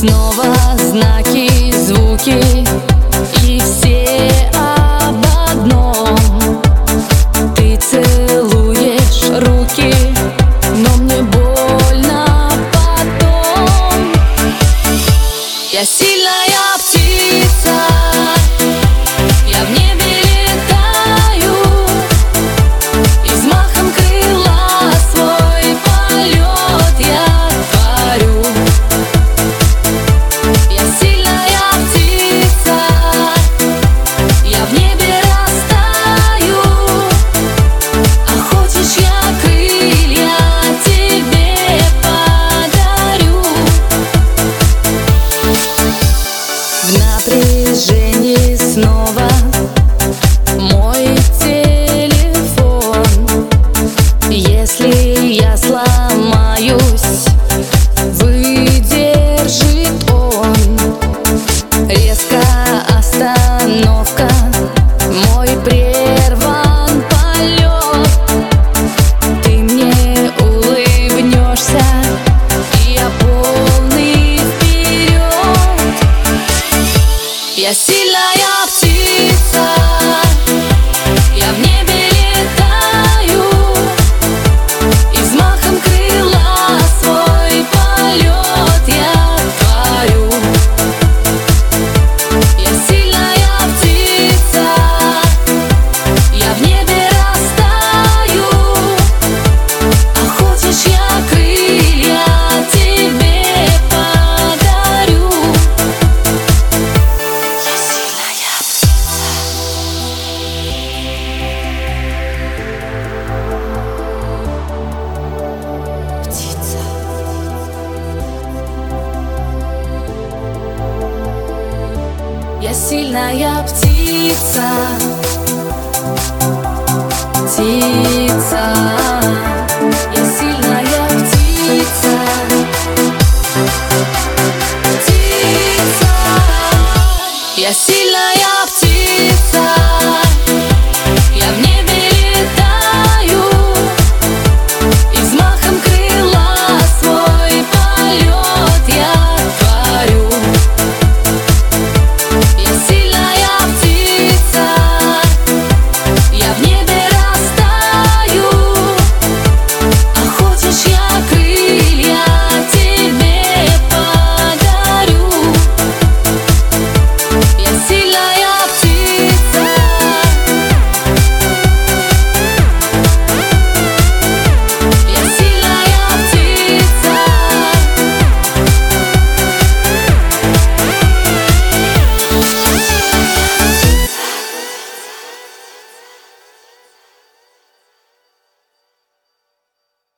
снова знаки, звуки, и все об одном. Ты целуешь руки, но мне больно потом. Я сильная птица, я в небе летаю, и взмахом крыла свой полет я творю. Я сильная птица, я в небе растаю, а хочешь, я крылья тебе подарю. В напряжении снова мой телефон. Если я сломаюсь, выдержит он. Резко остановка, мой прерван полет. Ты мне улыбнешься, и я полный вперед. Я сильная птица, я в небе летаю, и взмахом крыла свой полет я творю. Я сильная птица, я в небе растаю, а хочешь, я крылья тебе подарю. Я сильная птица. Я сильная птица, птица. Я сильная птица, птица. Я